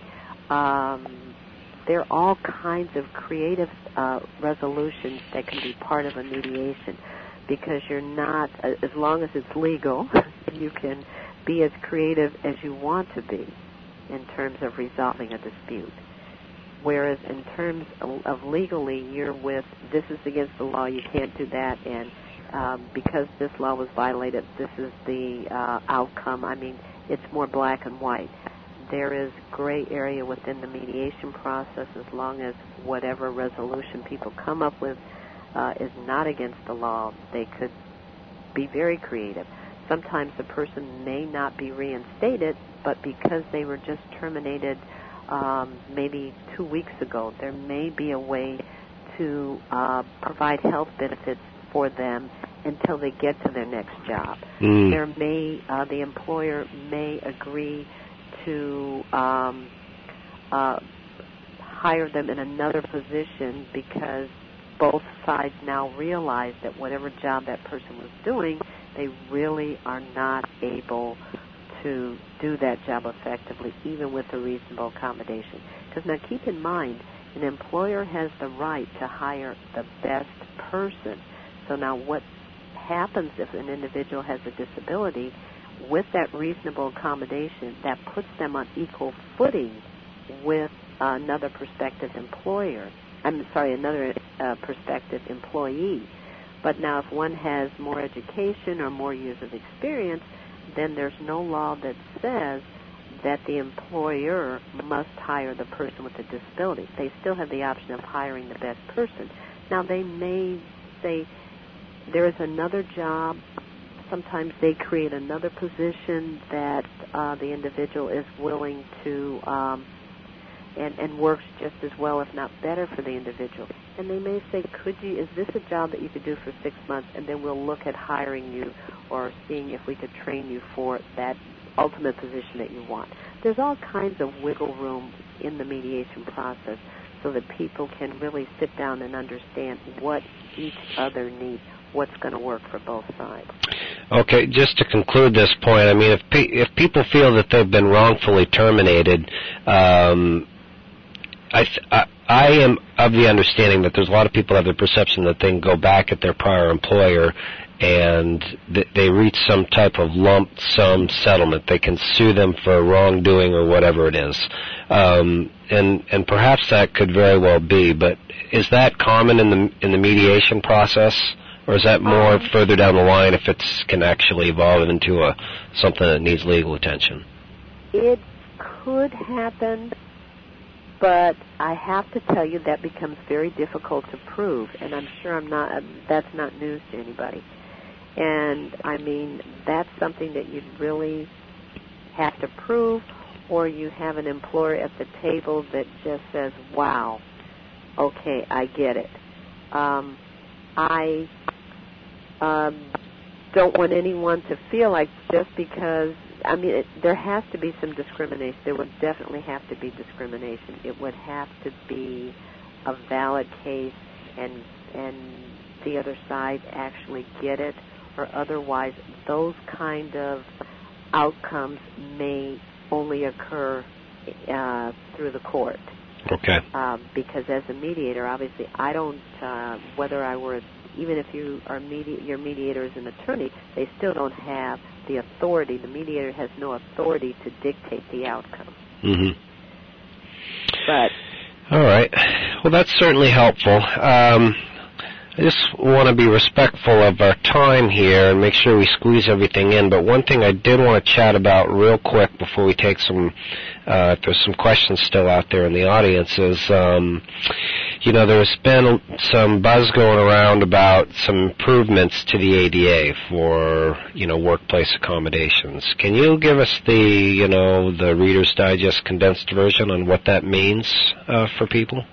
Um, there are all kinds of creative uh, resolutions that can be part of a mediation, because you're not, as long as it's legal, you can be as creative as you want to be in terms of resolving a dispute. Whereas in terms of, of legally, you're with, this is against the law, you can't do that, and um, because this law was violated, this is the uh, outcome. I mean, it's more black and white. There is gray area within the mediation process as long as whatever resolution people come up with uh, is not against the law. They could be very creative. Sometimes the person may not be reinstated, but because they were just terminated um, maybe two weeks ago, there may be a way to uh, provide health benefits for them until they get to their next job.
Mm.
There may, uh, the employer may agree to um, uh, hire them in another position because both sides now realize that whatever job that person was doing, they really are not able to do that job effectively, even with a reasonable accommodation. Because now keep in mind, an employer has the right to hire the best person. So now what happens if an individual has a disability, with that reasonable accommodation, that puts them on equal footing with another prospective employer. I'm sorry, another uh, prospective employee. But now if one has more education or more years of experience, then there's no law that says that the employer must hire the person with the disability. They still have the option of hiring the best person. Now they may say there is another job. Sometimes they create another position that uh, the individual is willing to um, and, and works just as well, if not better, for the individual. And they may say, could you, is this a job that you could do for six months, and then we'll look at hiring you or seeing if we could train you for that ultimate position that you want. There's all kinds of wiggle room in the mediation process so that people can really sit down and understand what each other needs, what's going to work for both sides.
Okay, just to conclude this point, I mean, if pe- if people feel that they've been wrongfully terminated, um, I, th- I I am of the understanding that there's a lot of people have the perception that they can go back at their prior employer and th- they reach some type of lump sum settlement. They can sue them for wrongdoing or whatever it is. Um, and and perhaps that could very well be, but is that common in the in the mediation process? Or is that more um, further down the line if it can actually evolve into a something that needs legal attention?
It could happen, but I have to tell you that becomes very difficult to prove, and I'm sure I'm not. That's not news to anybody. And I mean, that's something that you'd really have to prove, or you have an employer at the table that just says, "Wow, okay, I get it." Um, I um, don't want anyone to feel like just because. I mean, it, there has to be some discrimination. There would definitely have to be discrimination. It would have to be a valid case, and and the other side actually get it, or otherwise those kind of outcomes may only occur uh, through the court.
Okay.
Um, because as a mediator, obviously, I don't. Uh, whether I were, even if you are medi- your mediator is an attorney, they still don't have the authority. The mediator has no authority to dictate the outcome.
Mm-hmm.
But
all right. Well, that's certainly helpful. Um, I just want to be respectful of our time here and make sure we squeeze everything in. But one thing I did want to chat about real quick before we take some, uh, if there's some questions still out there in the audience, is, um, you know, there's been some buzz going around about some improvements to the A D A for, you know, workplace accommodations. Can you give us the, you know, the Reader's Digest condensed version on what that means uh, for people?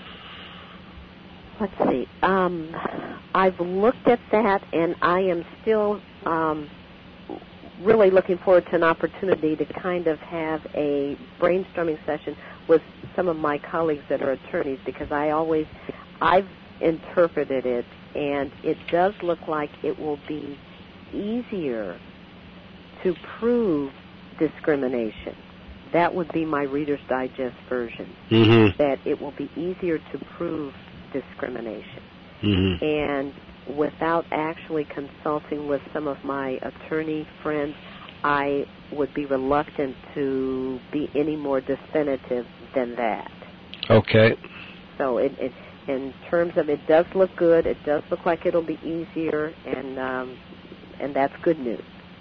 Let's see. Um, I've looked at that, and I am still um, really looking forward to an opportunity to kind of have a brainstorming session with some of my colleagues that are attorneys, because I always, I've interpreted it, and it does look like it will be easier to prove discrimination. That would be my Reader's Digest version,
mm-hmm.
that it will be easier to prove discrimination.
Mm-hmm.
And without actually consulting with some of my attorney friends, I would be reluctant to be any more definitive than that.
Okay.
So it, it, in terms of, it does look good, it does look like it'll be easier, and um, and that's good news.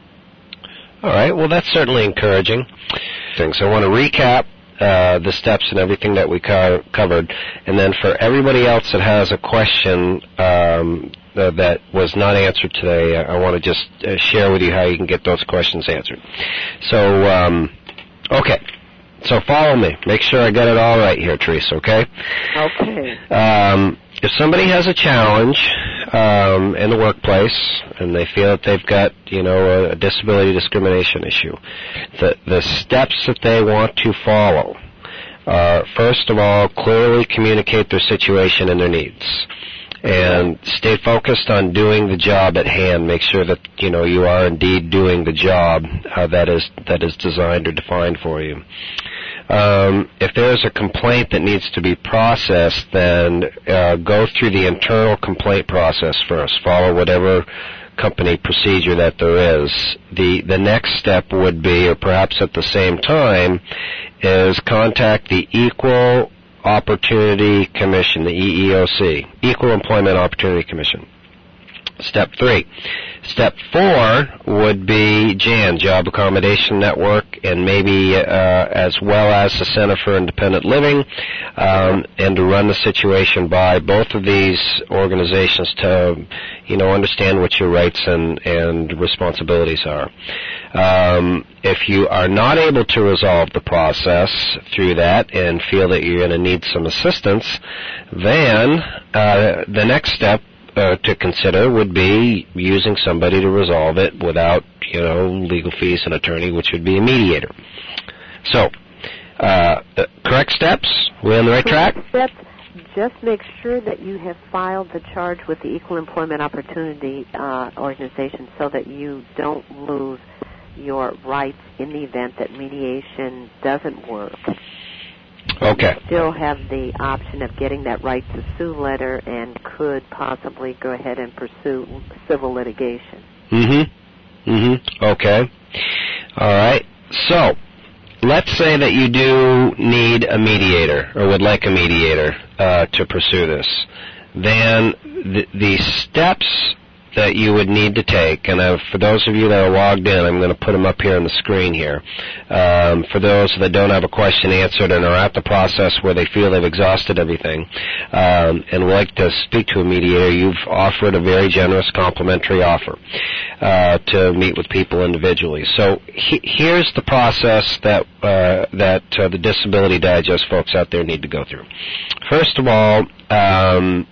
All right. Well, that's certainly encouraging. So I want to recap Uh, the steps and everything that we co- covered. And then for everybody else that has a question um, uh, that was not answered today, I, I want to just uh, share with you how you can get those questions answered. So, um, okay. So follow me. Make sure I got it all right here, Teresa, okay?
Okay.
Um, if somebody has a challenge um, in the workplace and they feel that they've got, you know, a disability discrimination issue, the the steps that they want to follow are, first of all, clearly communicate their situation and their needs, and stay focused on doing the job at hand. Make sure that, you know, you are indeed doing the job uh, that is that is designed or defined for you. Um, if there's a complaint that needs to be processed, then uh, go through the internal complaint process first. Follow whatever company procedure that there is. The the next step would be, or perhaps at the same time, is contact the Equal Opportunity Commission, the E E O C, Equal Employment Opportunity Commission. Step three. Step four would be J A N, Job Accommodation Network, and maybe uh, as well as the Center for Independent Living, um, and to run the situation by both of these organizations to, you know, understand what your rights and, and responsibilities are. Um, if you are not able to resolve the process through that and feel that you're going to need some assistance, then uh, the next step Uh, to consider would be using somebody to resolve it without, you know, legal fees and attorney, which would be a mediator. So, uh, correct steps? We on the right track?
Steps. Just make sure that you have filed the charge with the Equal Employment Opportunity uh, Organization so that you don't lose your rights in the event that mediation doesn't work.
Okay.
You still have the option of getting that right to sue letter and could possibly go ahead and pursue civil litigation.
Mm-hmm. Mm-hmm. Okay. All right. So, let's say that you do need a mediator or would like a mediator uh, to pursue this. Then the, the steps that you would need to take, and uh, for those of you that are logged in, I'm going to put them up here on the screen here. Um, for those that don't have a question answered and are at the process where they feel they've exhausted everything um, and would like to speak to a mediator, you've offered a very generous complimentary offer uh, to meet with people individually. So he- here's the process that uh, that uh, the Disability Digest folks out there need to go through. First of all, um,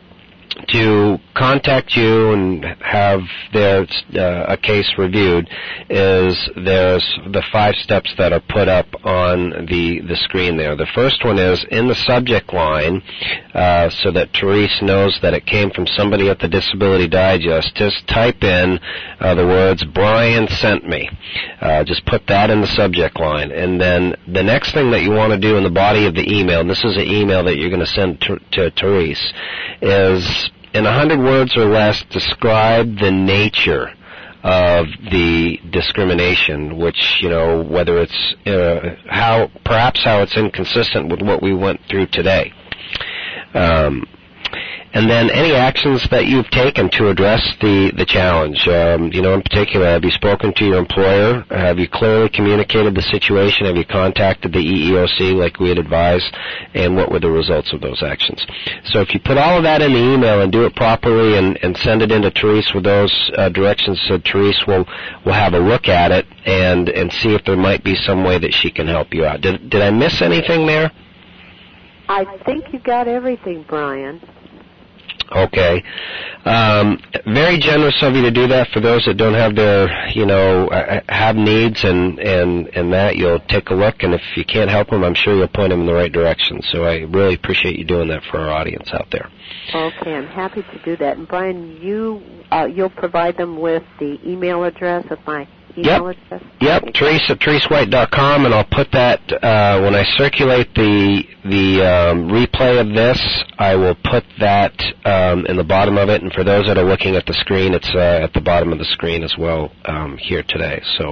to contact you and have their uh, a case reviewed is there's the five steps that are put up on the the screen there. The first one is in the subject line, uh, so that Therese knows that it came from somebody at the Disability Digest. Just type in uh, the words "Brian sent me." Uh, just put that in the subject line, and then the next thing that you want to do in the body of the email, and this is an email that you're going to send to, to Therese, is in a hundred words or less, describe the nature of the discrimination, which, you know, whether it's uh, how, perhaps how it's inconsistent with what we went through today. Um, and then any actions that you've taken to address the, the challenge. Um, you know, in particular, have you spoken to your employer? Have you clearly communicated the situation? Have you contacted the E E O C like we had advised? And what were the results of those actions? So if you put all of that in the email and do it properly and, and send it in to Therese with those uh, directions, so Therese will, will have a look at it and, and see if there might be some way that she can help you out. Did, did I miss anything there?
I think you got everything, Brian.
Okay. Um, very generous of you to do that. For those that don't have their, you know, uh, have needs and, and, and that, you'll take a look, and if you can't help them, I'm sure you'll point them in the right direction. So I really appreciate you doing that for our audience out there.
Okay, I'm happy to do that. And Brian, you, uh, you'll provide them with the email address of my email
yep.
address?
Yep, Therese at Therese White dot com, and I'll put that, uh, when I circulate the the um, replay of this, I will put that um, in the bottom of it, and for those that are looking at the screen, it's uh, at the bottom of the screen as well um, here today. So,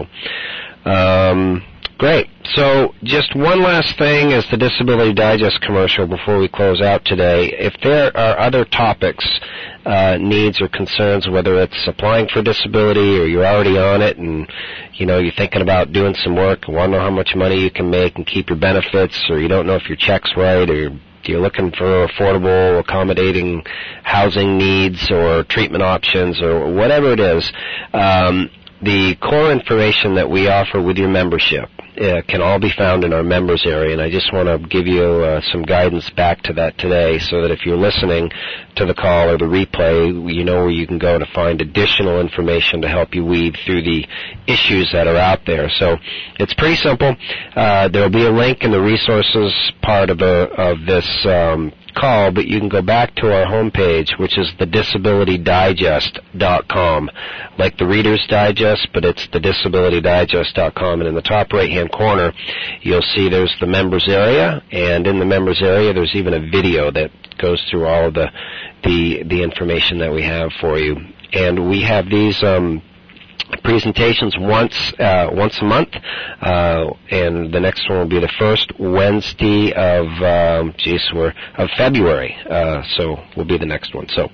um, great. So just one last thing is the Disability Digest commercial before we close out today. If there are other topics, uh, needs or concerns, whether it's applying for disability or you're already on it and, you know, you're thinking about doing some work, want to know how much money you can make and keep your benefits, or you don't know if your check's right, or you're looking for affordable, accommodating housing needs or treatment options or whatever it is, um, the core information that we offer with your membership uh, can all be found in our members area, and I just want to give you uh, some guidance back to that today so that if you're listening to the call or the replay, you know where you can go to find additional information to help you weed through the issues that are out there. So it's pretty simple. Uh, there will be a link in the resources part of, the, of this um, call, but you can go back to our homepage, which is the disability digest dot com, like the Reader's Digest, but it's the disability digest dot com, and in the top right-hand corner, you'll see there's the members area, and in the members area, there's even a video that goes through all of the the, the information that we have for you. And we have these um, presentations once uh, once a month, uh, and the next one will be the first Wednesday of um, geez, we're of February. Uh, so will be the next one. So,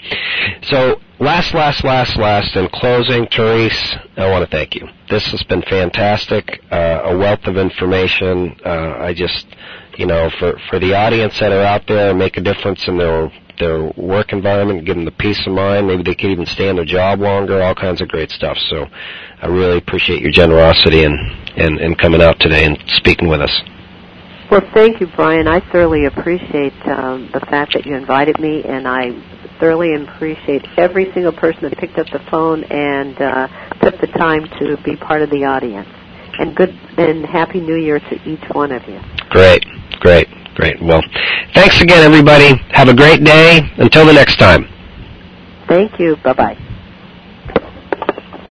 so last, last, last, last. In closing, Therese, I want to thank you. This has been fantastic. Uh, a wealth of information. Uh, I just, you know, for for the audience that are out there, make a difference in their their work environment, give them the peace of mind. Maybe they could even stay on their job longer, all kinds of great stuff. So I really appreciate your generosity and, and, and coming out today and speaking with us.
Well, thank you, Brian. I thoroughly appreciate um, the fact that you invited me, and I thoroughly appreciate every single person that picked up the phone and uh, took the time to be part of the audience. And good and Happy New Year to each one of you.
Great, great. Great. Well, thanks again, everybody. Have a great day. Until the next time.
Thank you. Bye-bye.